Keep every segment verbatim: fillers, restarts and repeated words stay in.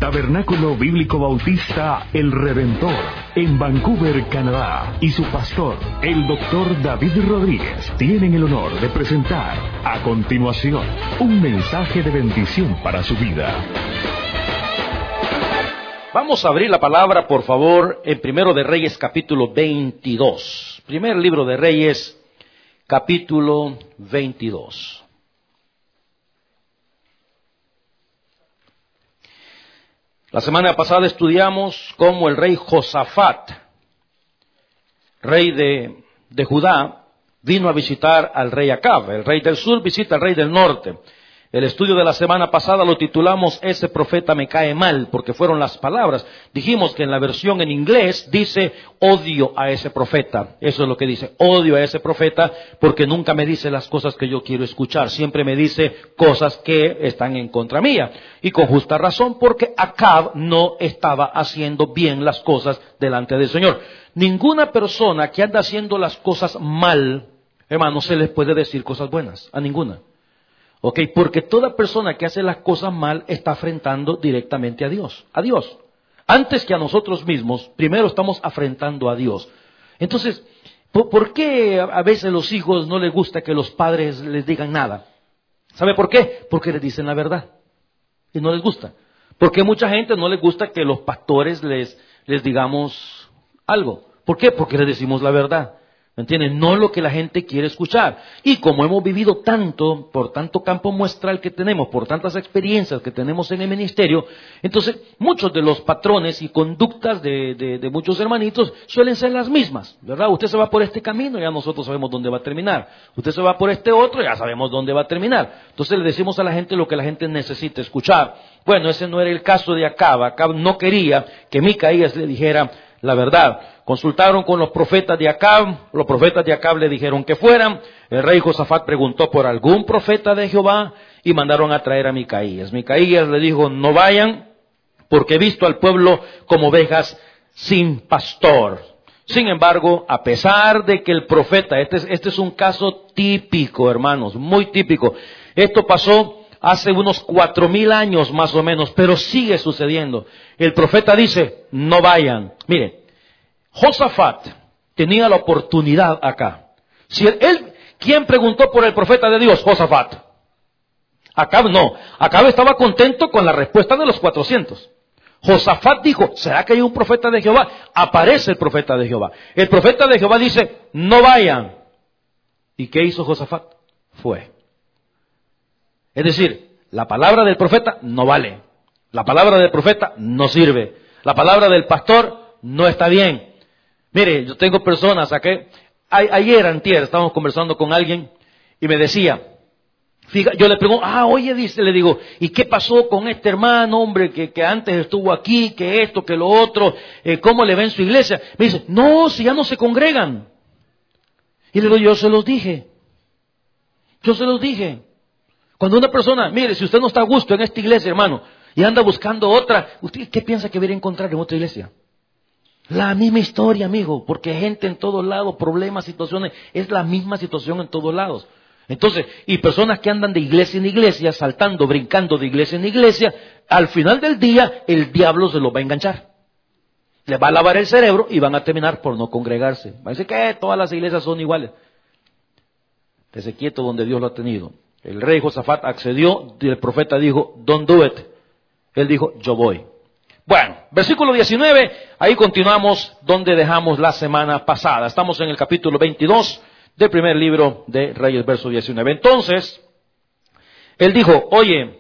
Tabernáculo Bíblico Bautista El Redentor, en Vancouver, Canadá, y su pastor, el doctor David Rodríguez, tienen el honor de presentar a continuación un mensaje de bendición para su vida. Vamos a abrir la palabra, por favor, en Primero de Reyes, capítulo veintidós. Primer libro de Reyes, capítulo veintidós. La semana pasada estudiamos cómo el rey Josafat, rey de, de Judá, vino a visitar al rey Acab. El rey del sur visita al rey del norte. El estudio de la semana pasada lo titulamos "Ese profeta me cae mal", porque fueron las palabras. Dijimos que en la versión en inglés dice "odio a ese profeta". Eso es lo que dice, odio a ese profeta, porque nunca me dice las cosas que yo quiero escuchar. Siempre me dice cosas que están en contra mía. Y con justa razón, porque Acab no estaba haciendo bien las cosas delante del Señor. Ninguna persona que anda haciendo las cosas mal, hermano, se les puede decir cosas buenas. A ninguna. Ok, porque toda persona que hace las cosas mal está afrentando directamente a Dios, a Dios. Antes que a nosotros mismos, primero estamos afrentando a Dios. Entonces, ¿por, ¿por qué a veces los hijos no les gusta que los padres les digan nada? ¿Sabe por qué? Porque les dicen la verdad y no les gusta. Porque a mucha gente no les gusta que los pastores les, les digamos algo. ¿Por qué? Porque les decimos la verdad. ¿Me entienden? No lo que la gente quiere escuchar. Y como hemos vivido tanto, por tanto campo muestral que tenemos, por tantas experiencias que tenemos en el ministerio, entonces muchos de los patrones y conductas de, de, de muchos hermanitos suelen ser las mismas, ¿verdad? Usted se va por este camino, ya nosotros sabemos dónde va a terminar. Usted se va por este otro, ya sabemos dónde va a terminar. Entonces le decimos a la gente lo que la gente necesita escuchar. Bueno, ese no era el caso de Acab. Acab no quería que Micaías le dijera la verdad. Consultaron con los profetas de Acab, los profetas de Acab le dijeron que fueran. El rey Josafat preguntó por algún profeta de Jehová y mandaron a traer a Micaías. Micaías le dijo: no vayan, porque he visto al pueblo como ovejas sin pastor. Sin embargo, a pesar de que el profeta, este es, este es un caso típico, hermanos, muy típico. Esto pasó hace unos cuatro mil años más o menos, pero sigue sucediendo. El profeta dice: no vayan. Miren, Josafat tenía la oportunidad acá. Si él, él, ¿quién preguntó por el profeta de Dios? Josafat. Acab no. Acab estaba contento con la respuesta de los cuatrocientos. Josafat dijo: ¿será que hay un profeta de Jehová? Aparece el profeta de Jehová. El profeta de Jehová dice: no vayan. ¿Y qué hizo Josafat? Fue. Es decir, la palabra del profeta no vale. La palabra del profeta no sirve. La palabra del pastor no está bien. Mire, yo tengo personas aquí. Ayer, antier, estábamos conversando con alguien y me decía, fija, yo le pregunto, ah, oye, dice, le digo, ¿y qué pasó con este hermano, hombre, que, que antes estuvo aquí, que esto, que lo otro, eh, cómo le va en su iglesia? Me dice, no, si ya no se congregan. Y le digo, yo se los dije. Yo se los dije. Cuando una persona, mire, si usted no está a gusto en esta iglesia, hermano, y anda buscando otra, ¿usted qué piensa que viene a encontrar en otra iglesia? La misma historia, amigo, porque hay gente en todos lados, problemas, situaciones, es la misma situación en todos lados. Entonces, y personas que andan de iglesia en iglesia, saltando, brincando de iglesia en iglesia, al final del día, el diablo se los va a enganchar. Les va a lavar el cerebro y van a terminar por no congregarse. Va a decir que todas las iglesias son iguales. Esté quieto donde Dios lo ha tenido. El rey Josafat accedió y el profeta dijo, don't do it. Él dijo, yo voy. Bueno, versículo diecinueve, ahí continuamos donde dejamos la semana pasada. Estamos en el capítulo veintidós del primer libro de Reyes, verso diecinueve. Entonces, él dijo, oye,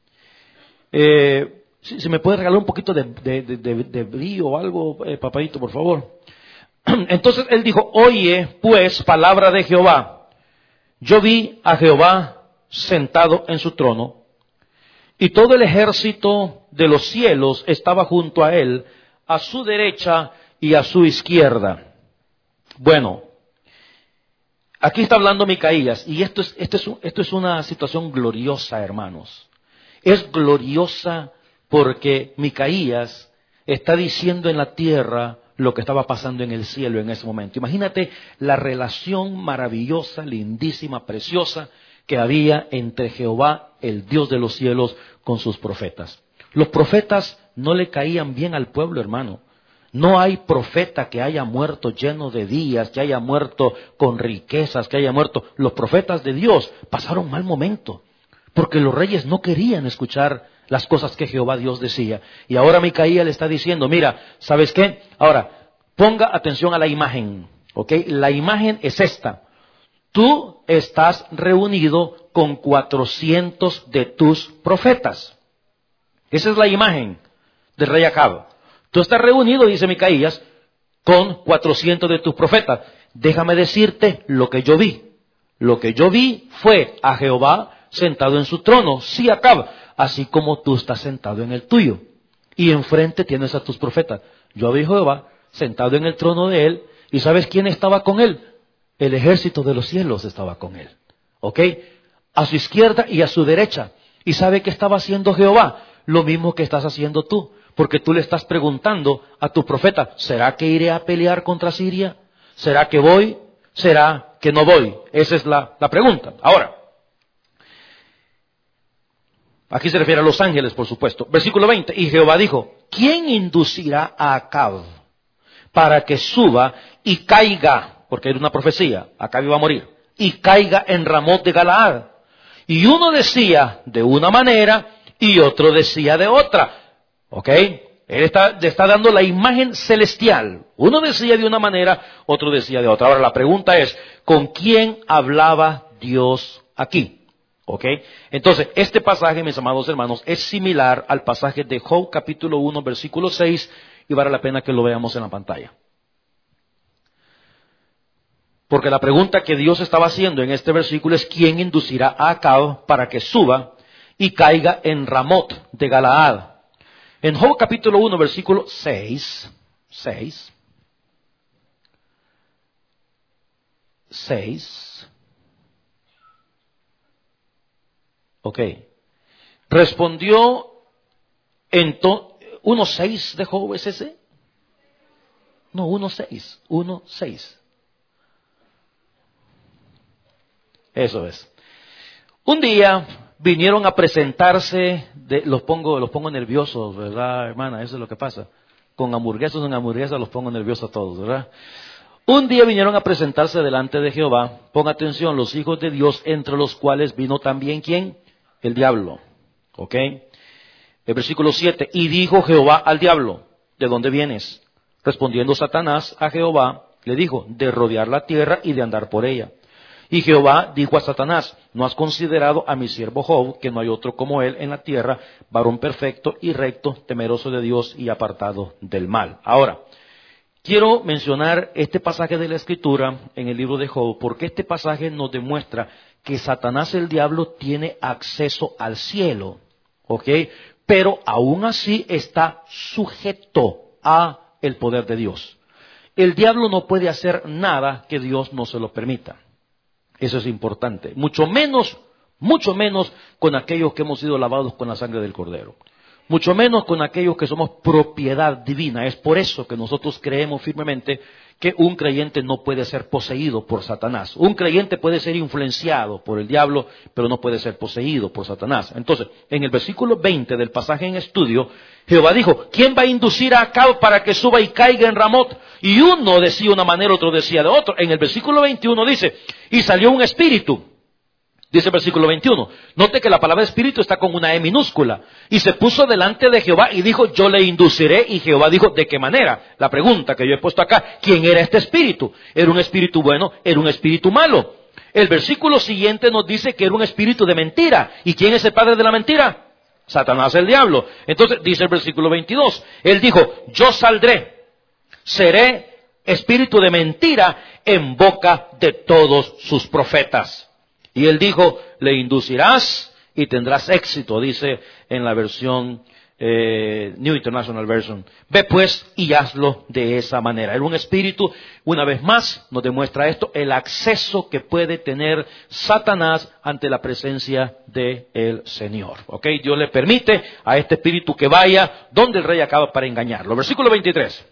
eh, si, si me puede regalar un poquito de, de, de, de, de brillo o algo, eh, papadito, por favor. Entonces él dijo, oye, pues, palabra de Jehová. Yo vi a Jehová sentado en su trono, y todo el ejército de los cielos estaba junto a él, a su derecha y a su izquierda. Bueno, aquí está hablando Micaías, y esto es, esto es, esto es una situación gloriosa, hermanos. Es gloriosa porque Micaías está diciendo en la tierra lo que estaba pasando en el cielo en ese momento. Imagínate la relación maravillosa, lindísima, preciosa que había entre Jehová, el Dios de los cielos, con sus profetas. Los profetas no le caían bien al pueblo, hermano. No hay profeta que haya muerto lleno de días, que haya muerto con riquezas, que haya muerto. Los profetas de Dios pasaron mal momento, porque los reyes no querían escuchar las cosas que Jehová Dios decía. Y ahora Micaías le está diciendo, mira, ¿sabes qué? Ahora, ponga atención a la imagen, ¿ok? La imagen es esta. Tú estás reunido con cuatrocientos de tus profetas. Esa es la imagen del rey Acab. Tú estás reunido, dice Micaías, con cuatrocientos de tus profetas. Déjame decirte lo que yo vi. Lo que yo vi fue a Jehová sentado en su trono, sí, Acab, así como tú estás sentado en el tuyo. Y enfrente tienes a tus profetas. Yo vi a Jehová sentado en el trono de él. ¿Y sabes quién estaba con él? El ejército de los cielos estaba con él. ¿Ok? A su izquierda y a su derecha. ¿Y sabe qué estaba haciendo Jehová? Lo mismo que estás haciendo tú. Porque tú le estás preguntando a tu profeta, ¿será que iré a pelear contra Siria? ¿Será que voy? ¿Será que no voy? Esa es la, la pregunta. Ahora, aquí se refiere a los ángeles, por supuesto. Versículo veinte. Y Jehová dijo, ¿quién inducirá a Acab para que suba y caiga? Porque era una profecía, Acab iba a morir. Y caiga en Ramot de Galaad. Y uno decía de una manera y otro decía de otra. ¿Ok? Él está, le está dando la imagen celestial. Uno decía de una manera, otro decía de otra. Ahora la pregunta es, ¿con quién hablaba Dios aquí? ¿Ok? Entonces, este pasaje, mis amados hermanos, es similar al pasaje de Job capítulo uno, versículo seis, y vale la pena que lo veamos en la pantalla. Porque la pregunta que Dios estaba haciendo en este versículo es, ¿quién inducirá a Acab para que suba y caiga en Ramot de Galaad? En Job capítulo uno, versículo seis, seis, seis, ok, respondió entonces, uno seis de Job es ese, no, uno seis, uno seis, eso es. Un día vinieron a presentarse, de, los pongo los pongo nerviosos, ¿verdad, hermana? Eso es lo que pasa. Con hamburguesas en hamburguesas los pongo nerviosos a todos, ¿verdad? Un día vinieron a presentarse delante de Jehová, ponga atención, los hijos de Dios, entre los cuales vino también, ¿quién? El diablo, ¿ok? El versículo siete, y dijo Jehová al diablo, ¿de dónde vienes? Respondiendo Satanás a Jehová, le dijo, de rodear la tierra y de andar por ella. Y Jehová dijo a Satanás, ¿no has considerado a mi siervo Job, que no hay otro como él en la tierra, varón perfecto y recto, temeroso de Dios y apartado del mal? Ahora, quiero mencionar este pasaje de la Escritura en el libro de Job, porque este pasaje nos demuestra que Satanás, el diablo, tiene acceso al cielo, ¿ok? Pero aún así está sujeto a el poder de Dios. El diablo no puede hacer nada que Dios no se lo permita. Eso es importante. Mucho menos, mucho menos con aquellos que hemos sido lavados con la sangre del Cordero. Mucho menos con aquellos que somos propiedad divina. Es por eso que nosotros creemos firmemente que un creyente no puede ser poseído por Satanás. Un creyente puede ser influenciado por el diablo, pero no puede ser poseído por Satanás. Entonces, en el versículo veinte del pasaje en estudio, Jehová dijo, ¿quién va a inducir a Acab para que suba y caiga en Ramot? Y uno decía de una manera, otro decía de otro. En el versículo veintiuno dice, y salió un espíritu. Dice el versículo veintiuno. Note que la palabra espíritu está con una E minúscula. Y se puso delante de Jehová y dijo, yo le induciré. Y Jehová dijo, ¿de qué manera? La pregunta que yo he puesto acá, ¿quién era este espíritu? ¿Era un espíritu bueno? ¿Era un espíritu malo? El versículo siguiente nos dice que era un espíritu de mentira. ¿Y quién es el padre de la mentira? Satanás, el diablo. Entonces dice el versículo veintidós. Él dijo, yo saldré, seré espíritu de mentira en boca de todos sus profetas. Y él dijo, le inducirás y tendrás éxito, dice en la versión eh, New International Version. Ve pues y hazlo de esa manera. Era un espíritu, una vez más nos demuestra esto, el acceso que puede tener Satanás ante la presencia del Señor. ¿Ok? Dios le permite a este espíritu que vaya donde el rey acaba para engañarlo. Versículo veintitrés.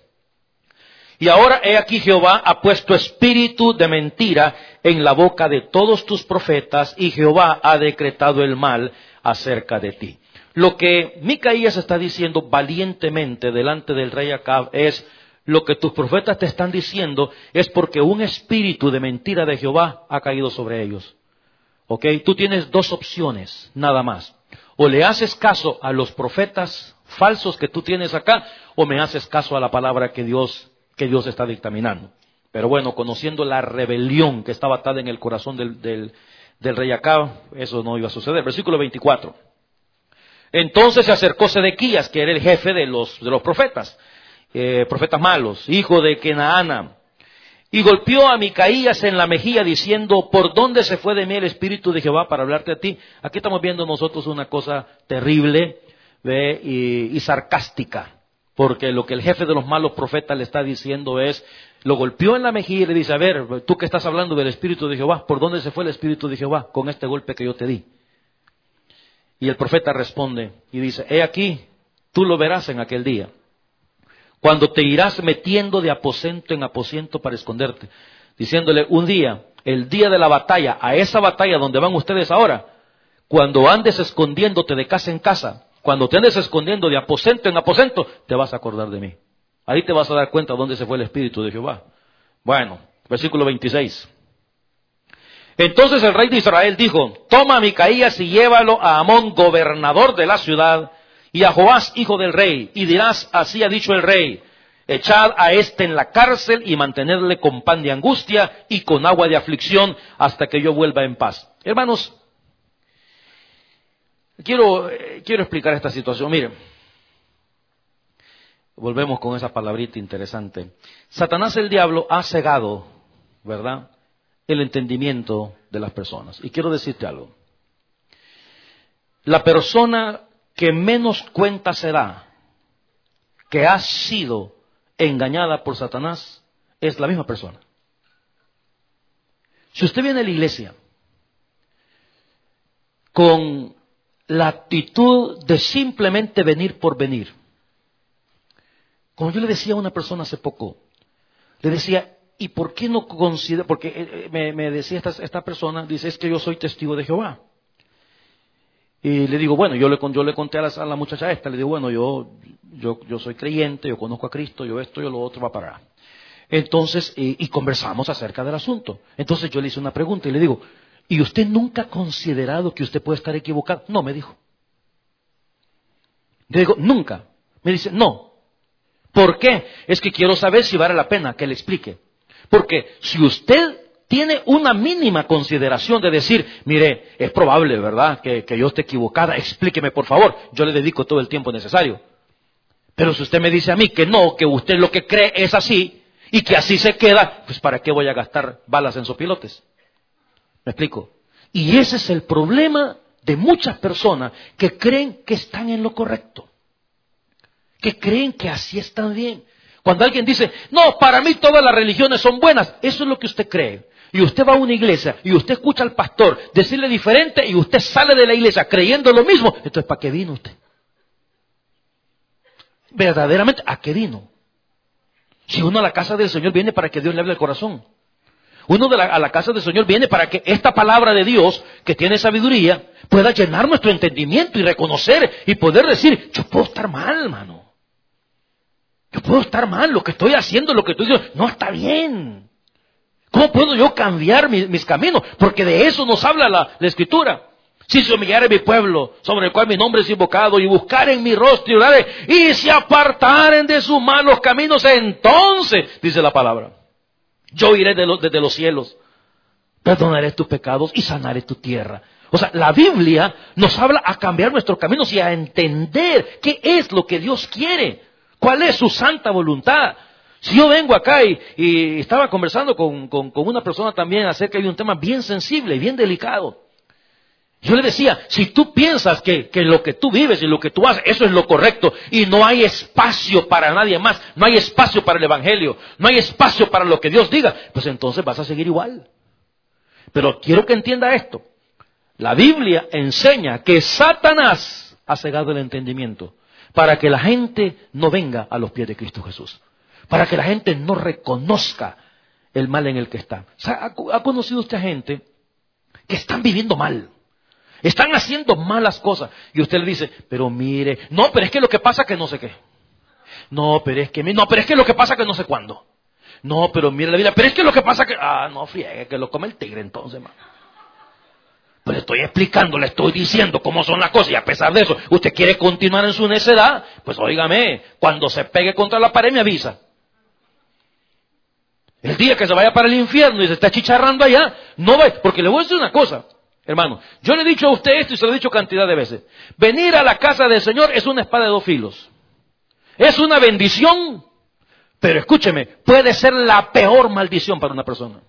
Y ahora he aquí Jehová ha puesto espíritu de mentira en la boca de todos tus profetas y Jehová ha decretado el mal acerca de ti. Lo que Micaías está diciendo valientemente delante del rey Acab es: lo que tus profetas te están diciendo es porque un espíritu de mentira de Jehová ha caído sobre ellos. ¿Ok? Tú tienes dos opciones, nada más. O le haces caso a los profetas falsos que tú tienes acá, o me haces caso a la palabra que Dios, que Dios está dictaminando. Pero bueno, conociendo la rebelión que estaba atada en el corazón del, del, del rey Acab, eso no iba a suceder. Versículo veinticuatro. Entonces se acercó Sedequías, que era el jefe de los, de los profetas, eh, profetas malos, hijo de Kenaana, y golpeó a Micaías en la mejilla diciendo: ¿por dónde se fue de mí el espíritu de Jehová para hablarte a ti? Aquí estamos viendo nosotros una cosa terrible, ¿ve? Y, y sarcástica, porque lo que el jefe de los malos profetas le está diciendo es, lo golpeó en la mejilla y le dice: a ver, tú que estás hablando del espíritu de Jehová, ¿por dónde se fue el espíritu de Jehová con este golpe que yo te di? Y el profeta responde y dice: he aquí, tú lo verás en aquel día, cuando te irás metiendo de aposento en aposento para esconderte. Diciéndole: un día, el día de la batalla, a esa batalla donde van ustedes ahora, cuando andes escondiéndote de casa en casa, cuando te andes escondiendo de aposento en aposento, te vas a acordar de mí. Ahí te vas a dar cuenta dónde se fue el espíritu de Jehová. Bueno, versículo veintiséis. Entonces el rey de Israel dijo: toma a Micaías y llévalo a Amón, gobernador de la ciudad, y a Joás, hijo del rey, y dirás: así ha dicho el rey, echad a éste en la cárcel y mantenerle con pan de angustia y con agua de aflicción hasta que yo vuelva en paz. Hermanos, quiero, eh, quiero explicar esta situación. Miren, volvemos con esa palabrita interesante. Satanás, el diablo, ha cegado, ¿verdad?, el entendimiento de las personas. Y quiero decirte algo. La persona que menos cuenta se da que ha sido engañada por Satanás es la misma persona. Si usted viene a la iglesia con la actitud de simplemente venir por venir, como yo le decía a una persona hace poco, le decía: ¿y por qué no considera? Porque me, me decía esta, esta persona, dice: es que yo soy testigo de Jehová. Y le digo: bueno, yo le, yo le conté a la, a la muchacha esta, le digo: bueno, yo, yo, yo soy creyente, yo conozco a Cristo, yo esto, yo lo otro, va para acá. Entonces, y, y conversamos acerca del asunto. Entonces yo le hice una pregunta y le digo: ¿y usted nunca ha considerado que usted puede estar equivocado? No, me dijo. Le digo: nunca. Me dice: no. ¿Por qué? Es que quiero saber si vale la pena que le explique. Porque si usted tiene una mínima consideración de decir: mire, es probable, ¿verdad?, que, que yo esté equivocada, explíqueme por favor, yo le dedico todo el tiempo necesario. Pero si usted me dice a mí que no, que usted lo que cree es así, y que así se queda, pues ¿para qué voy a gastar balas en sopilotes? ¿Me explico? Y ese es el problema de muchas personas que creen que están en lo correcto, que creen que así están bien. Cuando alguien dice: no, para mí todas las religiones son buenas, eso es lo que usted cree. Y usted va a una iglesia y usted escucha al pastor decirle diferente y usted sale de la iglesia creyendo lo mismo. Entonces, ¿para qué vino usted? Verdaderamente, ¿a qué vino? Si uno a la casa del Señor viene para que Dios le hable al corazón. Uno de la, a la casa del Señor viene para que esta palabra de Dios, que tiene sabiduría, pueda llenar nuestro entendimiento y reconocer y poder decir: yo puedo estar mal, hermano. Yo puedo estar mal, lo que estoy haciendo, lo que estoy diciendo, no está bien. ¿Cómo puedo yo cambiar mi, mis caminos? Porque de eso nos habla la, la Escritura. Si se humillare mi pueblo, sobre el cual mi nombre es invocado, y buscaren mi rostro y oraren, y se apartaren de sus malos caminos, entonces, dice la palabra, yo iré de los, desde los cielos, perdonaré tus pecados y sanaré tu tierra. O sea, la Biblia nos habla a cambiar nuestros caminos y a entender qué es lo que Dios quiere, cuál es su santa voluntad. Si yo vengo acá y, y estaba conversando con, con, con una persona también acerca de un tema bien sensible y bien delicado. Yo le decía: si tú piensas que, que lo que tú vives y lo que tú haces, eso es lo correcto, y no hay espacio para nadie más, no hay espacio para el Evangelio, no hay espacio para lo que Dios diga, pues entonces vas a seguir igual. Pero quiero que entienda esto. La Biblia enseña que Satanás ha cegado el entendimiento para que la gente no venga a los pies de Cristo Jesús, para que la gente no reconozca el mal en el que está. ¿Ha conocido usted a gente que están viviendo mal? Están haciendo malas cosas. Y usted le dice, pero mire, no, pero es que lo que pasa es que no sé qué. No, pero es que, no, pero es que lo que pasa es que no sé cuándo. No, pero mire la vida, pero es que lo que pasa es que, ah, no friegue, que lo come el tigre entonces, man. Pues estoy explicando, le estoy diciendo cómo son las cosas y a pesar de eso, usted quiere continuar en su necedad, pues óigame, cuando se pegue contra la pared me avisa. El día que se vaya para el infierno y se está chicharrando allá, no va, porque le voy a decir una cosa. Hermano, yo le he dicho a usted esto y se lo he dicho cantidad de veces. Venir a la casa del Señor es una espada de dos filos. Es una bendición, pero escúcheme, puede ser la peor maldición para una persona.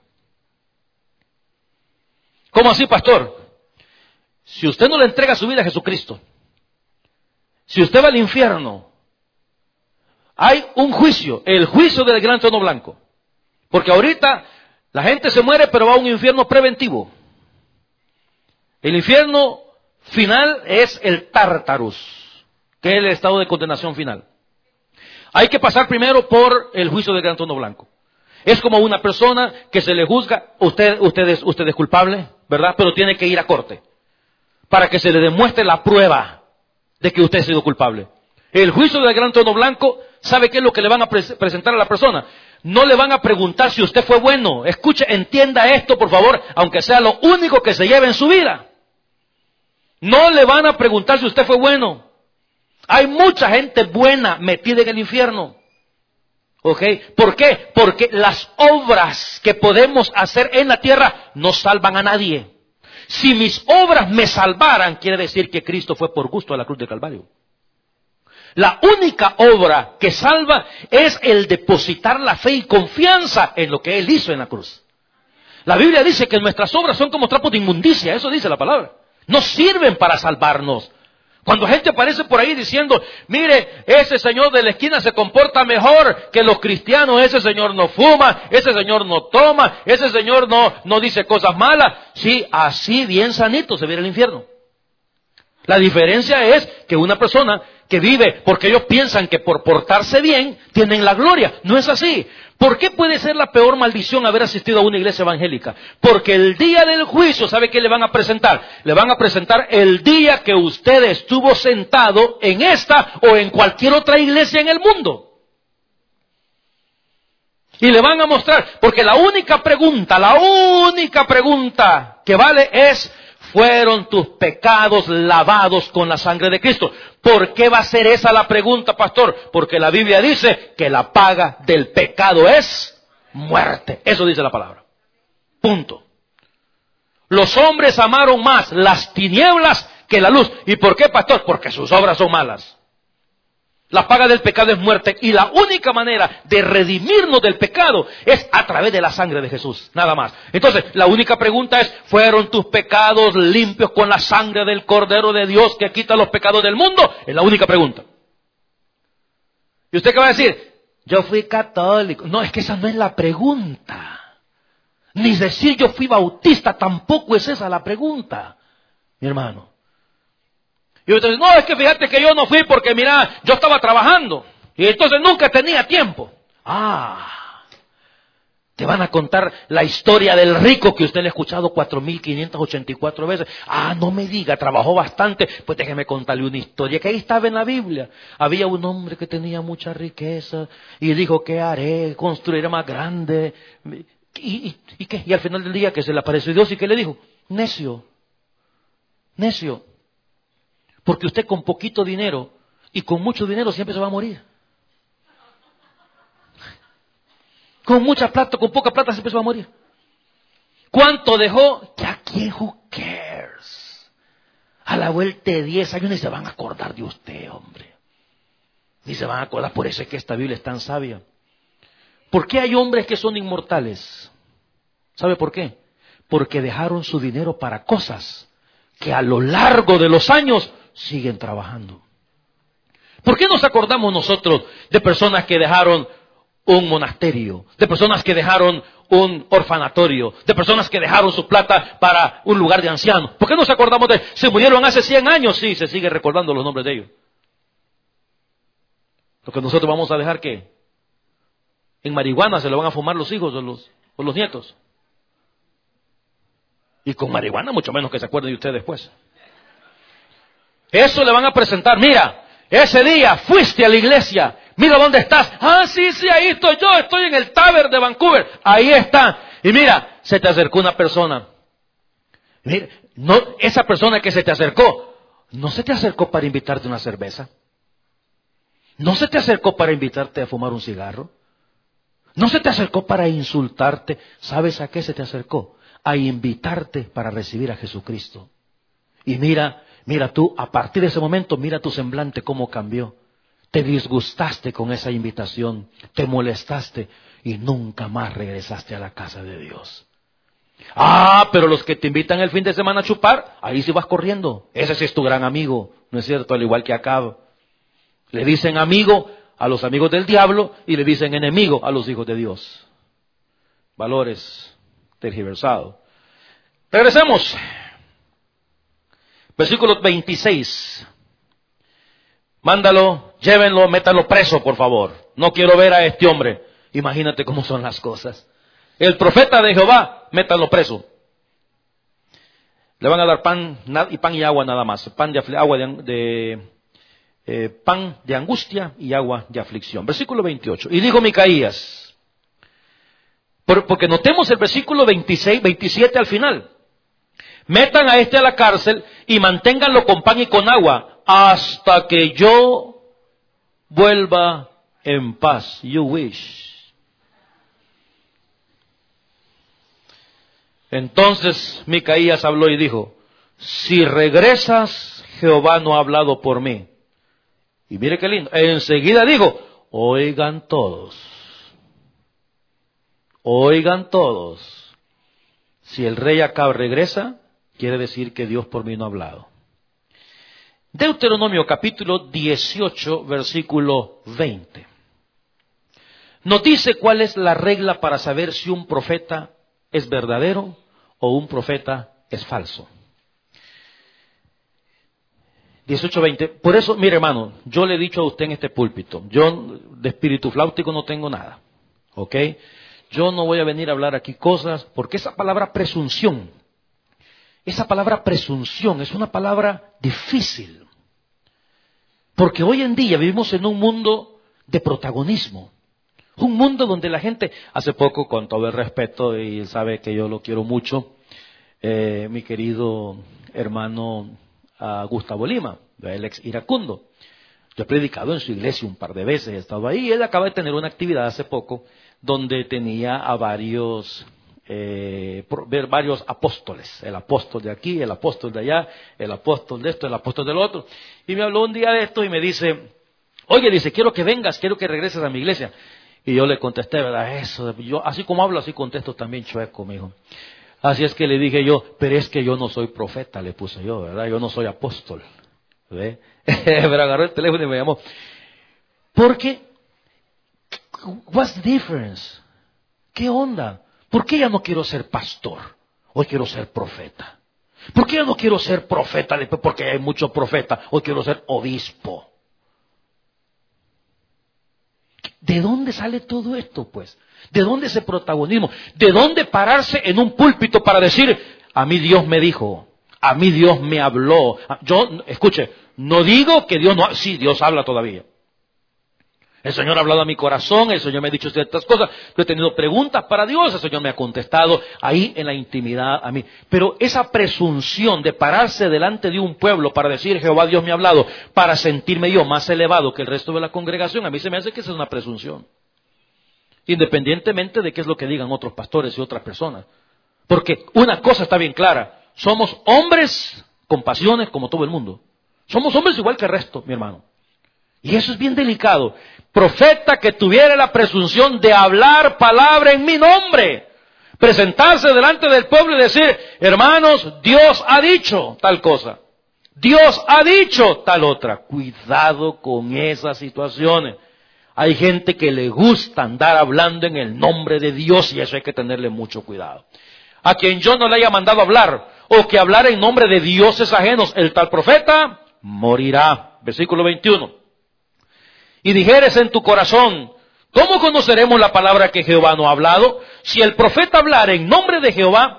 ¿Cómo así, pastor? Si usted no le entrega su vida a Jesucristo, si usted va al infierno, hay un juicio, el juicio del gran trono blanco. Porque ahorita la gente se muere, pero va a un infierno preventivo. El infierno final es el Tártarus, que es el estado de condenación final. Hay que pasar primero por el juicio del gran trono blanco. Es como una persona que se le juzga, usted, usted, es, usted es culpable, ¿verdad? Pero tiene que ir a corte para que se le demuestre la prueba de que usted ha sido culpable. El juicio del gran trono blanco, ¿sabe qué es lo que le van a pre- presentar a la persona? No le van a preguntar si usted fue bueno. Escuche, entienda esto, por favor, aunque sea lo único que se lleve en su vida. No le van a preguntar si usted fue bueno. Hay mucha gente buena metida en el infierno. ¿Ok? ¿Por qué? Porque las obras que podemos hacer en la tierra no salvan a nadie. Si mis obras me salvaran, quiere decir que Cristo fue por gusto a la cruz del Calvario. La única obra que salva es el depositar la fe y confianza en lo que Él hizo en la cruz. La Biblia dice que nuestras obras son como trapos de inmundicia, eso dice la palabra. No sirven para salvarnos. Cuando gente aparece por ahí diciendo, mire, ese señor de la esquina se comporta mejor que los cristianos, ese señor no fuma, ese señor no toma, ese señor no, no dice cosas malas. Sí, así bien sanito se ve el infierno. La diferencia es que una persona que vive porque ellos piensan que por portarse bien tienen la gloria. No es así. ¿Por qué puede ser la peor maldición haber asistido a una iglesia evangélica? Porque el día del juicio, ¿sabe qué le van a presentar? Le van a presentar el día que usted estuvo sentado en esta o en cualquier otra iglesia en el mundo. Y le van a mostrar, porque la única pregunta, la única pregunta que vale es, ¿fueron tus pecados lavados con la sangre de Cristo? ¿Por qué va a ser esa la pregunta, pastor? Porque la Biblia dice que la paga del pecado es muerte. Eso dice la palabra. Punto. Los hombres amaron más las tinieblas que la luz. ¿Y por qué, pastor? Porque sus obras son malas. La paga del pecado es muerte y la única manera de redimirnos del pecado es a través de la sangre de Jesús, nada más. Entonces, la única pregunta es, ¿fueron tus pecados limpios con la sangre del Cordero de Dios que quita los pecados del mundo? Es la única pregunta. ¿Y usted qué va a decir? Yo fui católico. No, es que esa no es la pregunta. Ni decir yo fui bautista, tampoco es esa la pregunta, mi hermano. Y usted dice, no, es que fíjate que yo no fui porque, mira, yo estaba trabajando. Y entonces nunca tenía tiempo. Ah, te van a contar la historia del rico que usted le ha escuchado cuatro mil quinientas ochenta y cuatro veces. Ah, no me diga, trabajó bastante. Pues déjeme contarle una historia que ahí estaba en la Biblia. Había un hombre que tenía mucha riqueza y dijo, ¿qué haré? Construiré más grande. ¿Y, y, y qué? Y al final del día que se le apareció Dios y ¿qué le dijo? Necio, necio. Porque usted con poquito dinero y con mucho dinero siempre se va a morir. Con mucha plata, con poca plata siempre se va a morir. ¿Cuánto dejó? ¿Ya quién? Who cares? A la vuelta de diez años ni se van a acordar de usted, hombre. Ni se van a acordar. Por eso es que esta Biblia es tan sabia. ¿Por qué hay hombres que son inmortales? ¿Sabe por qué? Porque dejaron su dinero para cosas que a lo largo de los años siguen trabajando. ¿Por qué nos acordamos nosotros de personas que dejaron un monasterio, de personas que dejaron un orfanatorio, de personas que dejaron su plata para un lugar de ancianos? ¿Por qué nos acordamos de, se murieron hace cien años? Sí, se sigue recordando los nombres de ellos. Porque nosotros vamos a dejar que en marihuana se lo van a fumar los hijos o los, o los nietos. Y con marihuana mucho menos que se acuerden de usted después. Eso le van a presentar. Mira, ese día fuiste a la iglesia. Mira dónde estás. Ah, sí, sí, ahí estoy yo. Estoy en el Tavern de Vancouver. Ahí está. Y mira, se te acercó una persona. Mira, no, esa persona que se te acercó, no se te acercó para invitarte una cerveza. No se te acercó para invitarte a fumar un cigarro. No se te acercó para insultarte. ¿Sabes a qué se te acercó? A invitarte para recibir a Jesucristo. Y mira, mira tú, a partir de ese momento, mira tu semblante cómo cambió. Te disgustaste con esa invitación, te molestaste y nunca más regresaste a la casa de Dios. Ah, pero los que te invitan el fin de semana a chupar, ahí sí vas corriendo. Ese sí es tu gran amigo, ¿no es cierto? Al igual que Acab. Le dicen amigo a los amigos del diablo y le dicen enemigo a los hijos de Dios. Valores tergiversados. Regresemos. Versículo veintiséis. Mándalo, llévenlo, métalo preso, por favor. No quiero ver a este hombre. Imagínate cómo son las cosas. El profeta de Jehová, métalo preso. Le van a dar pan y pan y agua nada más. Pan de agua de, de eh, pan de angustia y agua de aflicción. Versículo veintiocho. Y dijo Micaías, por, porque notemos el versículo veintiséis, veintisiete al final. Metan a este a la cárcel y manténganlo con pan y con agua hasta que yo vuelva en paz. You wish. Entonces Micaías habló y dijo, si regresas, Jehová no ha hablado por mí. Y mire qué lindo. Enseguida dijo, oigan todos. Oigan todos. Si el rey Acab regresa, quiere decir que Dios por mí no ha hablado. Deuteronomio capítulo dieciocho, versículo veinte. Nos dice cuál es la regla para saber si un profeta es verdadero o un profeta es falso. dieciocho veinte. Por eso, mire hermano, yo le he dicho a usted en este púlpito, yo de espíritu flautico no tengo nada. ¿Ok? Yo no voy a venir a hablar aquí cosas, porque esa palabra presunción, esa palabra presunción es una palabra difícil. Porque hoy en día vivimos en un mundo de protagonismo. Un mundo donde la gente, hace poco, con todo el respeto, y sabe que yo lo quiero mucho, eh, mi querido hermano uh, Gustavo Lima, el ex iracundo. Yo he predicado en su iglesia un par de veces, he estado ahí, y él acaba de tener una actividad hace poco, donde tenía a varios, eh, ver varios apóstoles, el apóstol de aquí, el apóstol de allá, el apóstol de esto, el apóstol del otro. Y me habló un día de esto y me dice, oye, dice, quiero que vengas, quiero que regreses a mi iglesia. Y yo le contesté, ¿verdad? Eso, yo, así como hablo, así contesto también chueco, mijo. Así es que le dije yo, pero es que yo no soy profeta, le puse yo, ¿verdad? Yo no soy apóstol. ¿Ve? Pero agarró el teléfono y me llamó. Porque, what's the difference? ¿Qué onda? ¿Por qué ya no quiero ser pastor? Hoy quiero ser profeta. ¿Por qué ya no quiero ser profeta? Porque hay muchos profetas. Hoy quiero ser obispo. ¿De dónde sale todo esto, pues? ¿De dónde ese protagonismo? ¿De dónde pararse en un púlpito para decir, a mí Dios me dijo, a mí Dios me habló? Yo, escuche, no digo que Dios no, sí, Dios habla todavía. El Señor ha hablado a mi corazón, el Señor me ha dicho ciertas cosas, yo he tenido preguntas para Dios, el Señor me ha contestado ahí en la intimidad a mí. Pero esa presunción de pararse delante de un pueblo para decir, Jehová Dios me ha hablado, para sentirme yo más elevado que el resto de la congregación, a mí se me hace que esa es una presunción. Independientemente de qué es lo que digan otros pastores y otras personas. Porque una cosa está bien clara, somos hombres con pasiones como todo el mundo. Somos hombres igual que el resto, mi hermano. Y eso es bien delicado. Profeta que tuviera la presunción de hablar palabra en mi nombre. Presentarse delante del pueblo y decir, hermanos, Dios ha dicho tal cosa. Dios ha dicho tal otra. Cuidado con esas situaciones. Hay gente que le gusta andar hablando en el nombre de Dios y eso hay que tenerle mucho cuidado. A quien yo no le haya mandado hablar o que hablar en nombre de dioses ajenos, el tal profeta morirá. Versículo veintiuno. Y dijeres en tu corazón, ¿cómo conoceremos la palabra que Jehová no ha hablado? Si el profeta hablara en nombre de Jehová,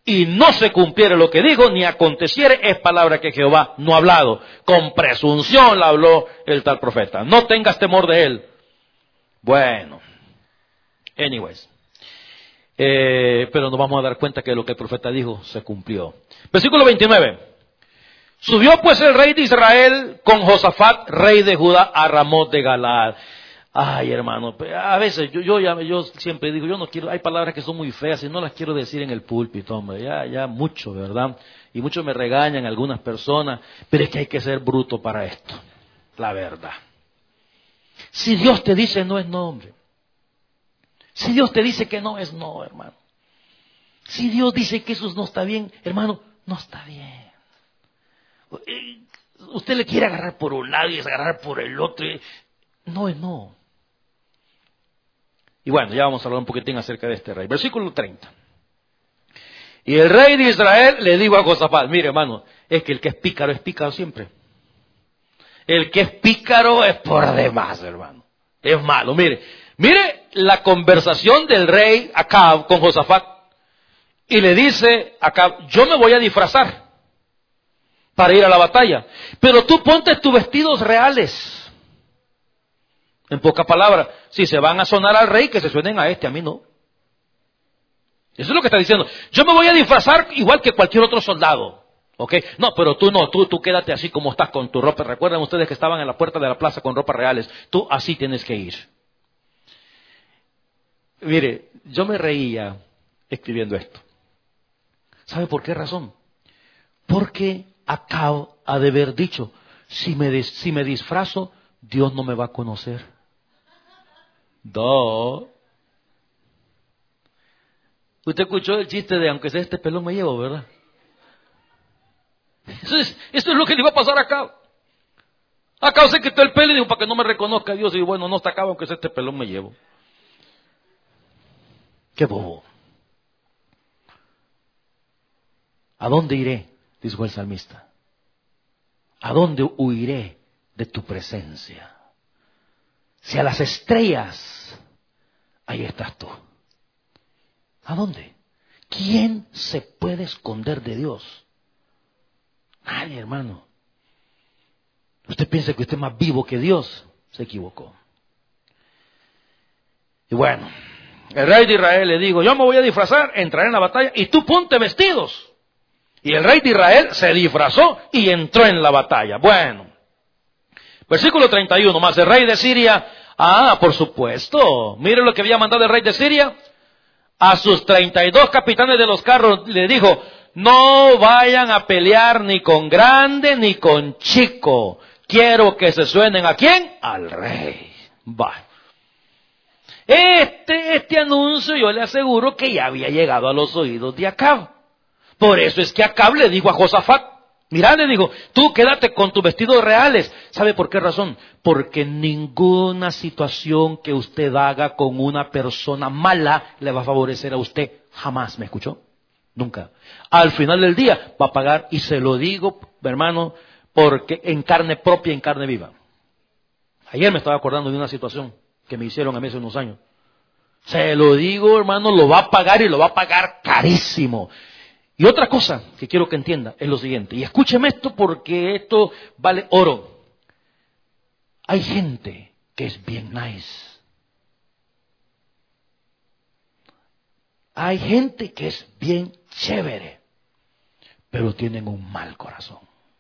y no se cumpliere lo que dijo, ni aconteciere, es palabra que Jehová no ha hablado. Con presunción la habló el tal profeta. No tengas temor de él. Bueno, anyways. Eh, pero nos vamos a dar cuenta que lo que el profeta dijo se cumplió. Versículo veintinueve. Subió pues el rey de Israel con Josafat, rey de Judá, a Ramot de Galaad. Ay, hermano, a veces yo, yo, ya, yo siempre digo, yo no quiero, hay palabras que son muy feas y no las quiero decir en el púlpito, hombre, ya, ya mucho, ¿verdad? Y muchos me regañan algunas personas, pero es que hay que ser bruto para esto, la verdad. Si Dios te dice no es no, hombre. Si Dios te dice que no es no, hermano. Si Dios dice que eso no está bien, hermano, no está bien. Usted le quiere agarrar por un lado y agarrar por el otro. No es no. Y bueno, ya vamos a hablar un poquitín acerca de este rey. Versículo treinta. Y el rey de Israel le dijo a Josafat, mire hermano, es que el que es pícaro es pícaro siempre. El que es pícaro es por demás, hermano. Es malo. Mire, mire la conversación del rey Acab con Josafat. Y le dice a Acab, yo me voy a disfrazar para ir a la batalla. Pero tú ponte tus vestidos reales. En pocas palabras, si se van a sonar al rey, que se suenen a este, a mí no. Eso es lo que está diciendo. Yo me voy a disfrazar igual que cualquier otro soldado. ¿Ok? No, pero tú no, tú, tú quédate así como estás con tu ropa. Recuerdan ustedes que estaban en la puerta de la plaza con ropas reales. Tú así tienes que ir. Mire, yo me reía escribiendo esto. ¿Sabe por qué razón? Porque Acab ha de haber dicho, si me, si me disfrazo, Dios no me va a conocer. No. Usted escuchó el chiste de aunque sea este pelón me llevo, ¿verdad? Eso es, eso es lo que le iba a pasar acá. Acá se quitó el pelo y dijo, para que no me reconozca Dios. Y bueno, no está acá, aunque sea este pelón me llevo. Qué bobo. ¿A dónde iré? Dijo el salmista. ¿A dónde huiré de tu presencia? Si a las estrellas, ahí estás tú. ¿A dónde? ¿Quién se puede esconder de Dios? Nadie, hermano. Usted piensa que usted es más vivo que Dios, se equivocó. Y bueno, el rey de Israel le dijo, yo me voy a disfrazar, entraré en la batalla y tú ponte vestidos. Y el rey de Israel se disfrazó y entró en la batalla. Bueno, versículo treinta y uno, más el rey de Siria, ah, por supuesto, mire lo que había mandado el rey de Siria. A sus treinta y dos capitanes de los carros le dijo, no vayan a pelear ni con grande ni con chico. Quiero que se suenen ¿a quién? Al rey. Va. Este, este anuncio yo le aseguro que ya había llegado a los oídos de Acab. Por eso es que Acab le dijo a Josafat, mirá, le dijo, tú quédate con tus vestidos reales. ¿Sabe por qué razón? Porque ninguna situación que usted haga con una persona mala le va a favorecer a usted. Jamás, ¿me escuchó? Nunca. Al final del día va a pagar, y se lo digo, hermano, porque en carne propia, en carne viva. Ayer me estaba acordando de una situación que me hicieron a mí hace unos años. Se lo digo, hermano, lo va a pagar y lo va a pagar carísimo. Y otra cosa que quiero que entienda es lo siguiente, y escúcheme esto porque esto vale oro. Hay gente que es bien nice. Hay gente que es bien chévere, pero tienen un mal corazón.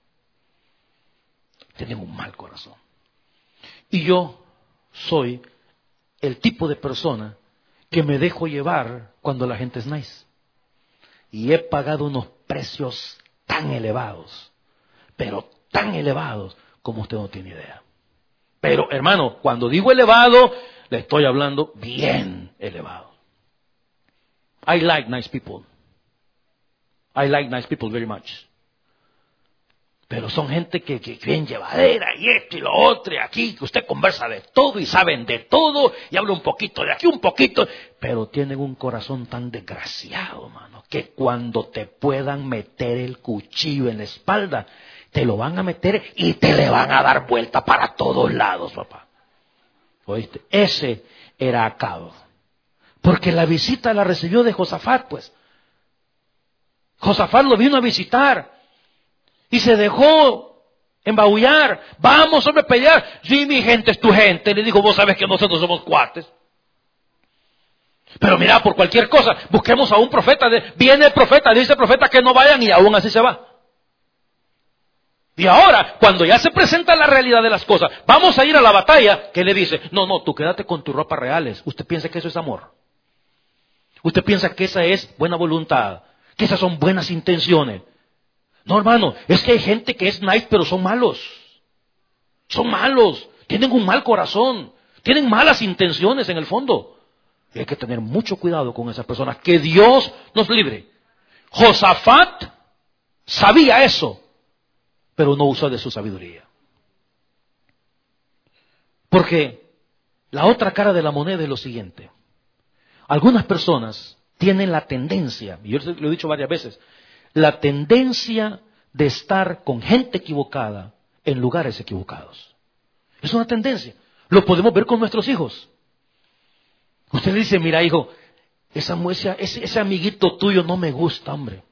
Tienen un mal corazón. Y yo soy el tipo de persona que me dejo llevar cuando la gente es nice. Y he pagado unos precios tan elevados, pero tan elevados como usted no tiene idea. Pero, hermano, cuando digo elevado, le estoy hablando bien elevado. I like nice people. I like nice people very much. Pero son gente que, que bien llevadera, y esto y lo otro, y aquí, que usted conversa de todo y saben de todo, y habla un poquito de aquí, un poquito, pero tienen un corazón tan desgraciado, mano, que cuando te puedan meter el cuchillo en la espalda, te lo van a meter y te le van a dar vuelta para todos lados, papá. ¿Oíste? Ese era Acab. Porque la visita la recibió de Josafat, pues. Josafat lo vino a visitar y se dejó embabullar. Vamos, hombre, a pelear. Sí, mi gente es tu gente. Le dijo, vos sabes que nosotros somos cuates. Pero mira, por cualquier cosa, busquemos a un profeta. Viene el profeta, dice el profeta que no vayan y aún así se va. Y ahora, cuando ya se presenta la realidad de las cosas, vamos a ir a la batalla, ¿qué le dice? No, no, tú quédate con tus ropas reales. ¿Usted piensa que eso es amor? ¿Usted piensa que esa es buena voluntad? ¿Que esas son buenas intenciones? No, hermano, es que hay gente que es nice, pero son malos. Son malos, tienen un mal corazón, tienen malas intenciones en el fondo. Y hay que tener mucho cuidado con esas personas. Que Dios nos libre. Josafat sabía eso, pero no usó de su sabiduría. Porque la otra cara de la moneda es lo siguiente. Algunas personas tienen la tendencia, y yo lo he dicho varias veces, la tendencia de estar con gente equivocada en lugares equivocados. Es una tendencia. Lo podemos ver con nuestros hijos. Usted le dice, mira hijo, esa, ese, ese amiguito tuyo no me gusta, hombre.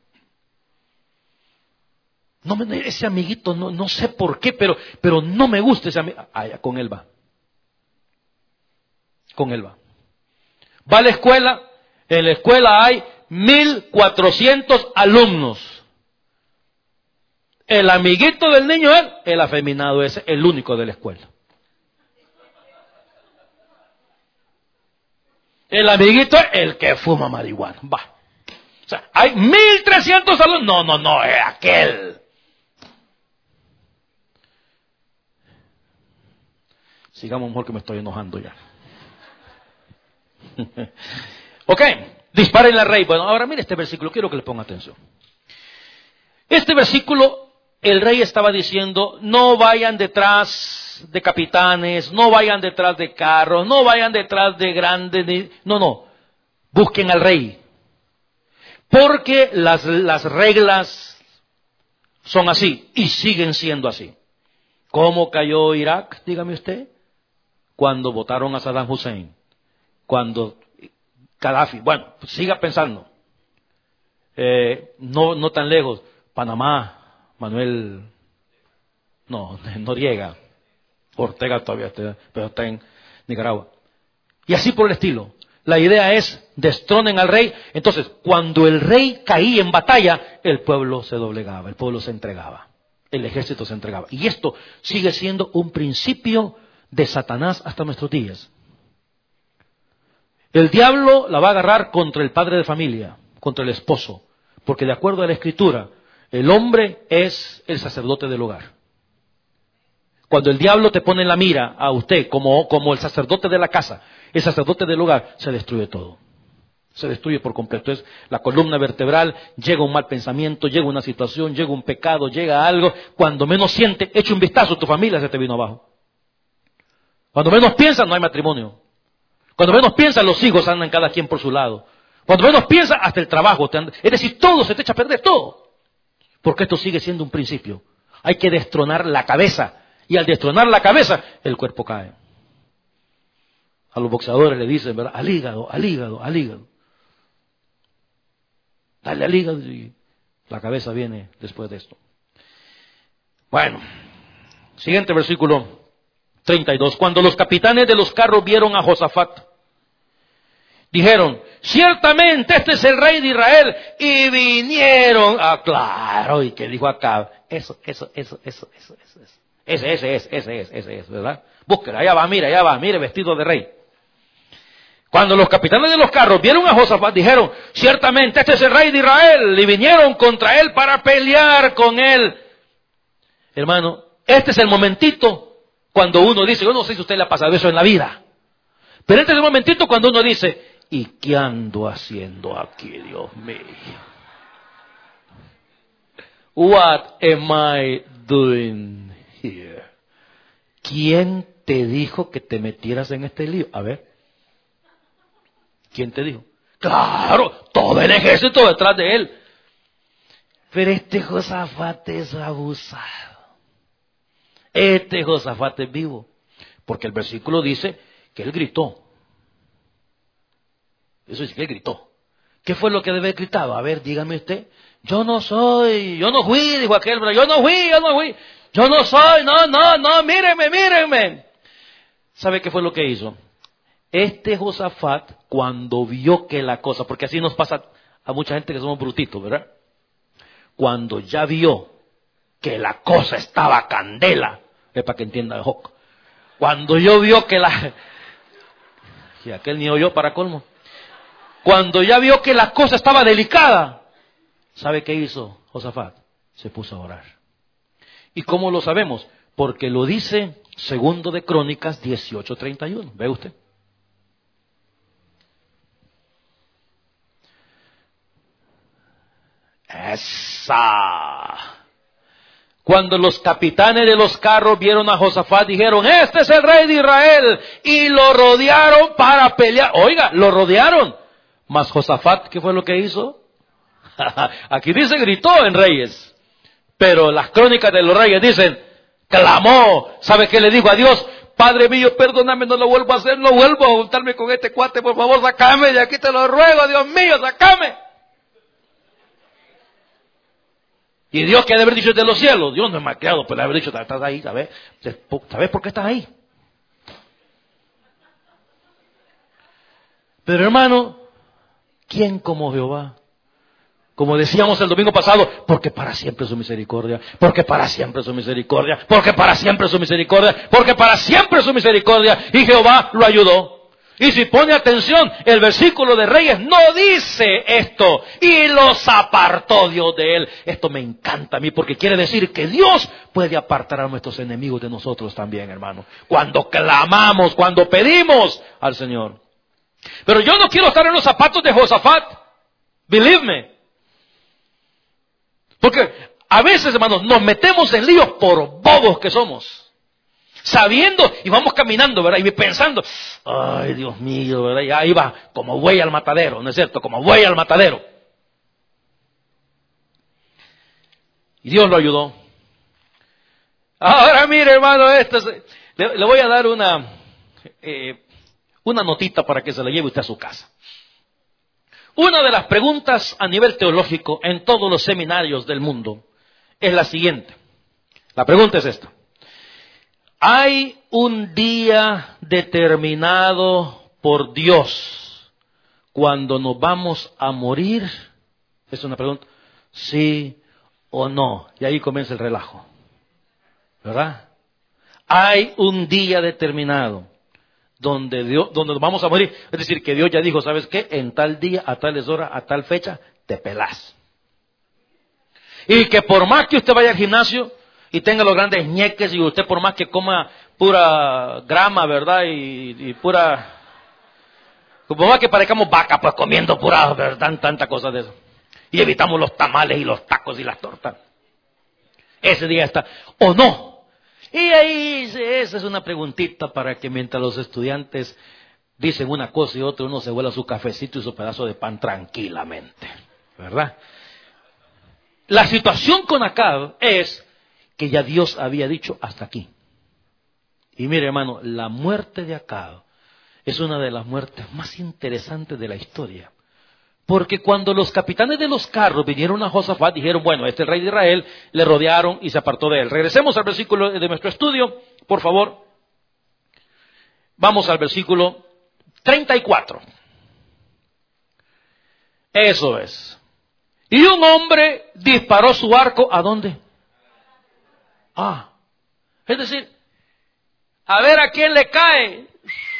No me, ese amiguito, no, no sé por qué, pero, pero no me gusta ese amiguito. Ah, ya, con él va. Con él va. Va a la escuela, en la escuela hay mil cuatrocientos alumnos. El amiguito del niño es el afeminado ese, el único de la escuela. El amiguito es el que fuma marihuana. Va. O sea, hay mil trescientos alumnos. No, no, no, es aquel. Sigamos mejor que me estoy enojando ya. Ok, disparen la rey. Bueno, ahora mire este versículo, quiero que le ponga atención. Este versículo, el rey estaba diciendo, no vayan detrás de capitanes, no vayan detrás de carros, no vayan detrás de grandes, no, no, busquen al rey. Porque las, las reglas son así y siguen siendo así. ¿Cómo cayó Irak, dígame usted? Cuando votaron a Saddam Hussein. Cuando Gaddafi, bueno, pues siga pensando. Eh, no, no tan lejos, Panamá, Manuel, no, Noriega, Ortega todavía está, pero está en Nicaragua. Y así por el estilo. La idea es, destronen al rey. Entonces, cuando el rey caía en batalla, el pueblo se doblegaba, el pueblo se entregaba, el ejército se entregaba. Y esto sigue siendo un principio de Satanás hasta nuestros días. El diablo la va a agarrar contra el padre de familia, contra el esposo, porque de acuerdo a la Escritura, el hombre es el sacerdote del hogar. Cuando el diablo te pone en la mira a usted como, como el sacerdote de la casa, el sacerdote del hogar, se destruye todo. Se destruye por completo. Es la columna vertebral, llega un mal pensamiento, llega una situación, llega un pecado, llega algo. Cuando menos siente, echa un vistazo, tu familia se te vino abajo. Cuando menos piensas, no hay matrimonio. Cuando menos piensas, los hijos andan cada quien por su lado. Cuando menos piensas, hasta el trabajo. Te anda... Es decir, todo se te echa a perder, todo. Porque esto sigue siendo un principio. Hay que destronar la cabeza. Y al destronar la cabeza, el cuerpo cae. A los boxeadores le dicen, ¿verdad? Al hígado, al hígado, al hígado. Dale al hígado y la cabeza viene después de esto. Bueno, siguiente versículo treinta y dos. Cuando los capitanes de los carros vieron a Josafat, dijeron, ciertamente este es el rey de Israel. Y vinieron, ah, claro, y que dijo acá, eso, eso, eso, eso, eso, eso, eso. Ese, ese es, ese es, ese es, ¿verdad? Búsquela, allá va, mira, allá va, mire, vestido de rey. Cuando los capitanes de los carros vieron a Josafat, dijeron, ciertamente este es el rey de Israel. Y vinieron contra él para pelear con él. Hermano, este es el momentito cuando uno dice, yo no sé si a usted le ha pasado eso en la vida, pero este es el momentito cuando uno dice, ¿y qué ando haciendo aquí, Dios mío? What am I doing here? ¿Quién te dijo que te metieras en este lío? A ver, ¿quién te dijo? Claro, todo el ejército detrás de él. Pero este Josafat es abusado. Este Josafat es vivo. Porque el versículo dice que él gritó. Eso es que él gritó. ¿Qué fue lo que debe haber gritado? A ver, dígame usted. Yo no soy, yo no fui, dijo aquel, yo no fui, yo no fui. Yo no soy, no, no, no, mírenme, mírenme. ¿Sabe qué fue lo que hizo? Este Josafat, cuando vio que la cosa, porque así nos pasa a mucha gente que somos brutitos, ¿verdad? Cuando ya vio que la cosa estaba candela, es para que entienda el Joc. Cuando yo vio que la... Y aquel ni oyó para colmo. Cuando ya vio que la cosa estaba delicada, ¿sabe qué hizo Josafat? Se puso a orar. ¿Y cómo lo sabemos? Porque lo dice Segundo de Crónicas dieciocho treinta y uno. ¿Ve usted? Esa. Cuando los capitanes de los carros vieron a Josafat, dijeron, este es el rey de Israel. Y lo rodearon para pelear. Oiga, lo rodearon. Mas Josafat, ¿qué fue lo que hizo? Aquí dice, gritó en Reyes. Pero las crónicas de los reyes dicen, clamó. ¿Sabe qué le dijo a Dios? Padre mío, perdóname, no lo vuelvo a hacer, no vuelvo a juntarme con este cuate, por favor, sácame de aquí, te lo ruego, Dios mío, sácame. Y Dios que ha de haber dicho de los cielos, Dios no es malcriado, pero le ha de haber dicho, estás ahí, ¿sabes? ¿Sabes por qué estás ahí? Pero hermano, ¿quién como Jehová? Como decíamos el domingo pasado, porque para siempre su misericordia, porque para siempre su misericordia, porque para siempre su misericordia, porque para siempre su misericordia. Y Jehová lo ayudó. Y si pone atención, el versículo de Reyes no dice esto. Y los apartó Dios de él. Esto me encanta a mí porque quiere decir que Dios puede apartar a nuestros enemigos de nosotros también, hermano. Cuando clamamos, cuando pedimos al Señor. Pero yo no quiero estar en los zapatos de Josafat. Believe me. Porque a veces, hermanos, nos metemos en líos por bobos que somos. Sabiendo, y vamos caminando, ¿verdad? Y pensando, ay, Dios mío, ¿verdad? Y ahí va, como buey al matadero, ¿no es cierto? Como buey al matadero. Y Dios lo ayudó. Ahora mire, hermano, esto es, le, le voy a dar una, eh, una notita para que se la lleve usted a su casa. Una de las preguntas a nivel teológico en todos los seminarios del mundo es la siguiente. La pregunta es esta. ¿Hay un día determinado por Dios cuando nos vamos a morir? Es una pregunta. ¿Sí o no? Y ahí comienza el relajo. ¿Verdad? Hay un día determinado donde Dios, donde nos vamos a morir. Es decir, que Dios ya dijo, ¿sabes qué? En tal día, a tales horas, a tal fecha, te pelás. Y que por más que usted vaya al gimnasio y tenga los grandes ñeques y usted por más que coma pura grama, ¿verdad? Y, y pura... Por más que parezcamos vaca, pues comiendo pura, ¿verdad? Tanta cosa de eso. Y evitamos los tamales y los tacos y las tortas. Ese día está. ¿O no? Y ahí, esa es una preguntita para que mientras los estudiantes dicen una cosa y otra, uno se vuela su cafecito y su pedazo de pan tranquilamente, ¿verdad? La situación con Acab es que ya Dios había dicho hasta aquí. Y mire, hermano, la muerte de Acab es una de las muertes más interesantes de la historia. Porque cuando los capitanes de los carros vinieron a Josafat, dijeron, bueno, este es el rey de Israel, le rodearon y se apartó de él. Regresemos al versículo de nuestro estudio, por favor. Vamos al versículo treinta y cuatro. Eso es. Y un hombre disparó su arco, ¿a dónde? Ah, es decir, a ver a quién le cae.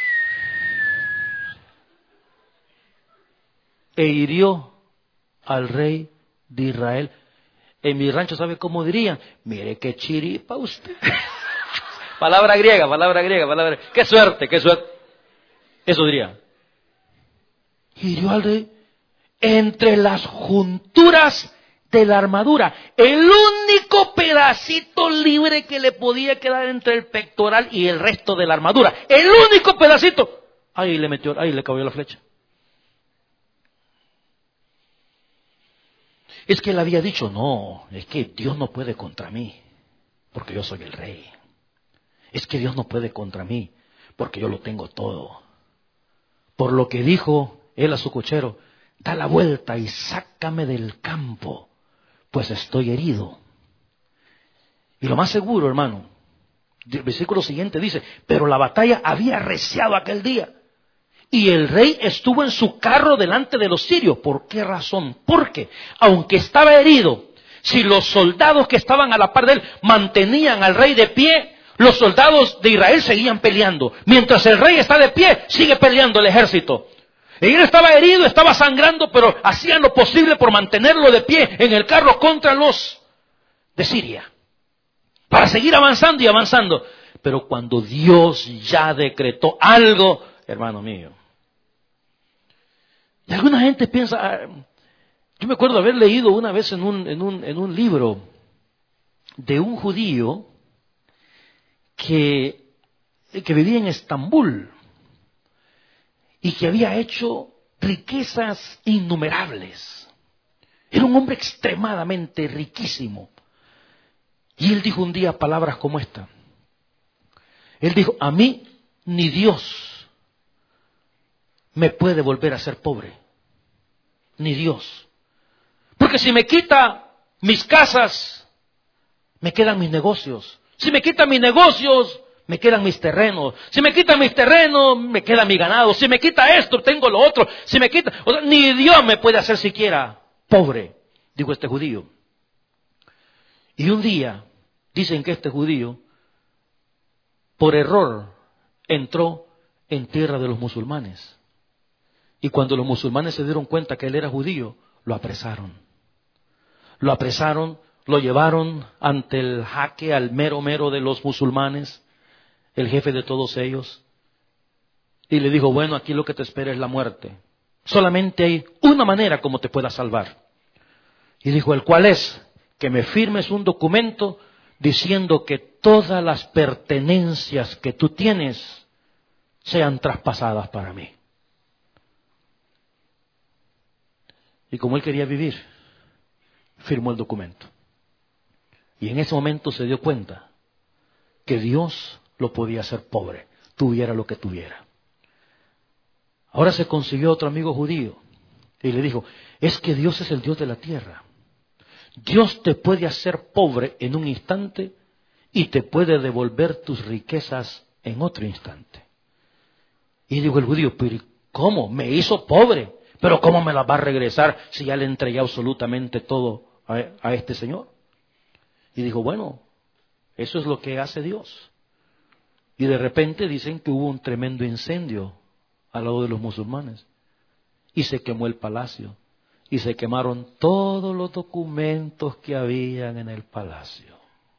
E hirió al rey de Israel. En mi rancho, ¿sabe cómo dirían? Mire qué chiripa usted. Palabra griega, palabra griega, palabra griega. Qué suerte, qué suerte. Eso diría. Hirió al rey entre las junturas de la armadura. El único pedacito libre que le podía quedar entre el pectoral y el resto de la armadura. El único pedacito. Ahí le metió, ahí le cayó la flecha. Es que él había dicho, no, es que Dios no puede contra mí, porque yo soy el rey. Es que Dios no puede contra mí, porque yo lo tengo todo. Por lo que dijo él a su cochero, da la vuelta y sácame del campo, pues estoy herido. Y lo más seguro, hermano, el versículo siguiente dice, pero la batalla había arreciado aquel día. Y el rey estuvo en su carro delante de los sirios. ¿Por qué razón? Porque, aunque estaba herido, si los soldados que estaban a la par de él mantenían al rey de pie, los soldados de Israel seguían peleando. Mientras el rey está de pie, sigue peleando el ejército. Y él estaba herido, estaba sangrando, pero hacían lo posible por mantenerlo de pie en el carro contra los de Siria. Para seguir avanzando y avanzando. Pero cuando Dios ya decretó algo, hermano mío. Y alguna gente piensa, yo me acuerdo haber leído una vez en un, en un, en un libro de un judío que, que vivía en Estambul y que había hecho riquezas innumerables. Era un hombre extremadamente riquísimo. Y él dijo un día palabras como esta. Él dijo, a mí ni Dios me puede volver a ser pobre. Ni Dios. Porque si me quita mis casas, me quedan mis negocios. Si me quita mis negocios, me quedan mis terrenos. Si me quita mis terrenos, me queda mi ganado. Si me quita esto, tengo lo otro. Si me quita, o sea, ni Dios me puede hacer siquiera pobre, dijo este judío. Y un día, dicen que este judío, por error, entró en tierra de los musulmanes. Y cuando los musulmanes se dieron cuenta que él era judío, lo apresaron. Lo apresaron, lo llevaron ante el jaque, al mero mero de los musulmanes, el jefe de todos ellos. Y le dijo, bueno, aquí lo que te espera es la muerte. Solamente hay una manera como te puedas salvar. Y dijo, ¿el cuál es? Que me firmes un documento diciendo que todas las pertenencias que tú tienes sean traspasadas para mí. Y como él quería vivir, firmó el documento. Y en ese momento se dio cuenta que Dios lo podía hacer pobre, tuviera lo que tuviera. Ahora se consiguió otro amigo judío y le dijo, es que Dios es el Dios de la tierra. Dios te puede hacer pobre en un instante y te puede devolver tus riquezas en otro instante. Y dijo el judío, pero ¿cómo? Me hizo pobre, pero ¿cómo me las va a regresar si ya le entregué absolutamente todo a, a este señor? Y dijo, bueno, eso es lo que hace Dios. Y de repente dicen que hubo un tremendo incendio al lado de los musulmanes y se quemó el palacio. Y se quemaron todos los documentos que habían en el palacio.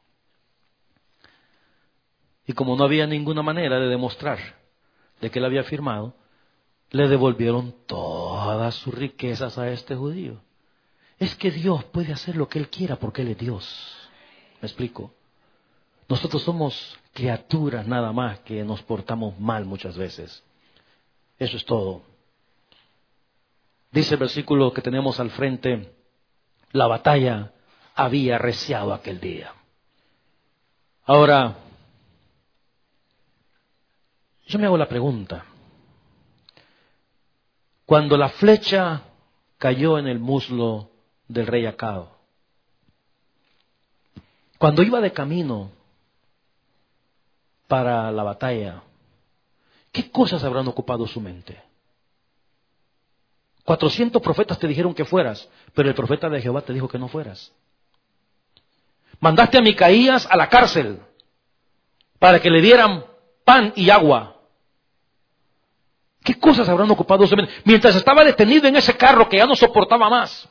Y como no había ninguna manera de demostrar de que él había firmado, le devolvieron todas sus riquezas a este judío. Es que Dios puede hacer lo que Él quiera porque Él es Dios. ¿Me explico? Nosotros somos criaturas nada más que nos portamos mal muchas veces. Eso es todo. Dice el versículo que tenemos al frente, la batalla había arreciado aquel día. Ahora, yo me hago la pregunta. Cuando la flecha cayó en el muslo del rey Acab, cuando iba de camino para la batalla, ¿qué cosas habrán ocupado su mente? Cuatrocientos profetas te dijeron que fueras, pero el profeta de Jehová te dijo que no fueras. Mandaste a Micaías a la cárcel para que le dieran pan y agua. ¿Qué cosas habrán ocupado su mente? Mientras estaba detenido en ese carro que ya no soportaba más.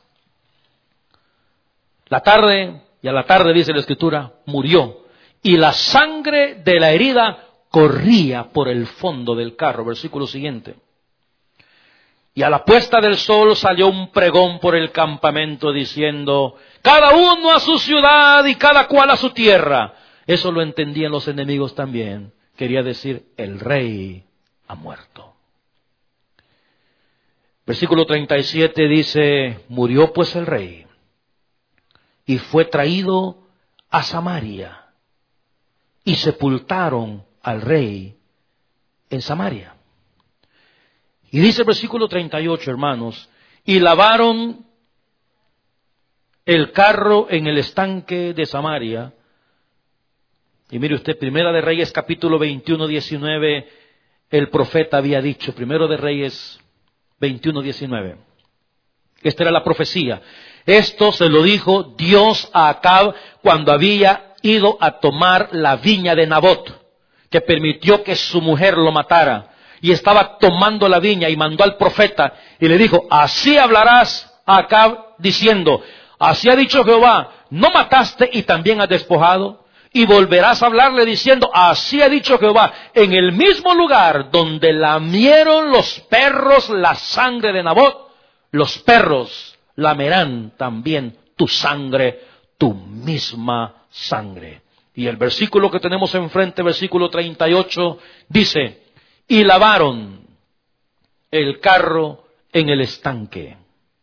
La tarde, y a la tarde dice la Escritura, murió. Y la sangre de la herida corría por el fondo del carro. Versículo siguiente. Y a la puesta del sol salió un pregón por el campamento diciendo, cada uno a su ciudad y cada cual a su tierra. Eso lo entendían los enemigos también. Quería decir, el rey ha muerto. Versículo treinta y siete dice, murió pues el rey y fue traído a Samaria y sepultaron al rey en Samaria. Y dice el versículo treinta y ocho, hermanos, y lavaron el carro en el estanque de Samaria. Y mire usted, Primera de Reyes capítulo veintiuno, diecinueve, el profeta había dicho, Primero de Reyes veintiuno, diecinueve. Esta era la profecía. Esto se lo dijo Dios a Acab cuando había ido a tomar la viña de Nabot, que permitió que su mujer lo matara. Y estaba tomando la viña y mandó al profeta y le dijo, así hablarás a Acab diciendo, así ha dicho Jehová, ¿no mataste y también has despojado? Y volverás a hablarle diciendo, así ha dicho Jehová, en el mismo lugar donde lamieron los perros la sangre de Nabot, los perros lamerán también tu sangre, tu misma sangre. Y el versículo que tenemos enfrente, versículo treinta y ocho, dice, y lavaron el carro en el estanque